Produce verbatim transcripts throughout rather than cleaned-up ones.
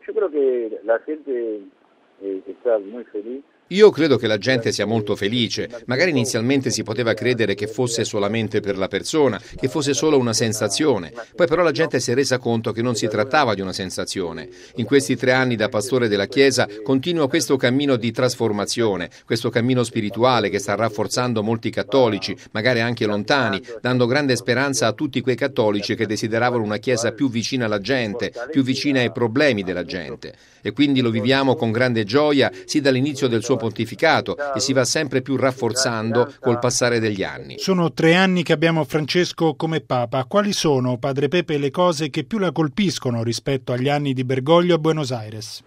Yo creo que la gente eh, está muy feliz. Io credo che la gente sia molto felice. Magari inizialmente si poteva credere che fosse solamente per la persona, che fosse solo una sensazione. Poi però la gente si è resa conto che non si trattava di una sensazione. In questi tre anni da pastore della Chiesa continuo questo cammino di trasformazione, questo cammino spirituale che sta rafforzando molti cattolici, magari anche lontani, dando grande speranza a tutti quei cattolici che desideravano una Chiesa più vicina alla gente, più vicina ai problemi della gente. E quindi lo viviamo con grande gioia, sì dall'inizio del suo pontificato, e si va sempre più rafforzando col passare degli anni. Sono tre anni che abbiamo Francesco come Papa. Quali sono, Padre Pepe, le cose che più la colpiscono rispetto agli anni di Bergoglio a Buenos Aires?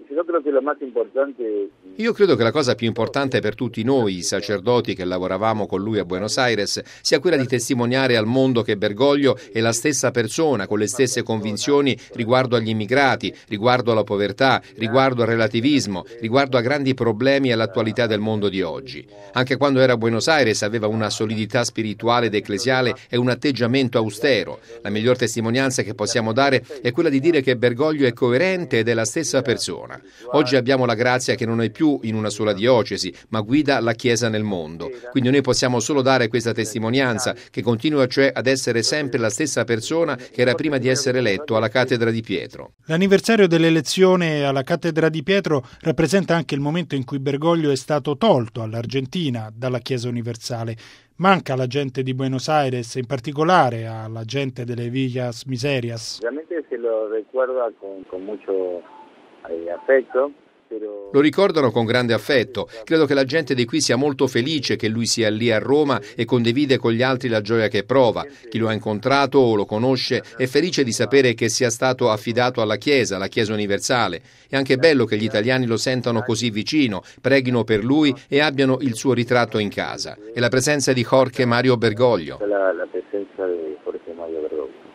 Io credo che la cosa più importante per tutti noi, i sacerdoti che lavoravamo con lui a Buenos Aires, sia quella di testimoniare al mondo che Bergoglio è la stessa persona, con le stesse convinzioni riguardo agli immigrati, riguardo alla povertà, riguardo al relativismo, riguardo a grandi problemi e all'attualità del mondo di oggi. Anche quando era a Buenos Aires aveva una solidità spirituale ed ecclesiale e un atteggiamento austero. La miglior testimonianza che possiamo dare è quella di dire che Bergoglio è coerente ed è la stessa persona. Oggi abbiamo la grazia che non è più in una sola diocesi, ma guida la Chiesa nel mondo. Quindi noi possiamo solo dare questa testimonianza, che continua cioè ad essere sempre la stessa persona che era prima di essere eletto alla cattedra di Pietro. L'anniversario dell'elezione alla cattedra di Pietro rappresenta anche il momento in cui Bergoglio è stato tolto all'Argentina dalla Chiesa universale. Manca alla gente di Buenos Aires, in particolare alla gente delle Villas Miserias. Realmente se lo recuerda con, con mucho eh, affetto. Lo ricordano con grande affetto. Credo che la gente di qui sia molto felice che lui sia lì a Roma e condivide con gli altri la gioia che prova. Chi lo ha incontrato o lo conosce è felice di sapere che sia stato affidato alla Chiesa, alla Chiesa universale. È anche bello che gli italiani lo sentano così vicino, preghino per lui e abbiano il suo ritratto in casa. E la presenza di Jorge Mario Bergoglio. La, la presenza di Jorge Mario Bergoglio.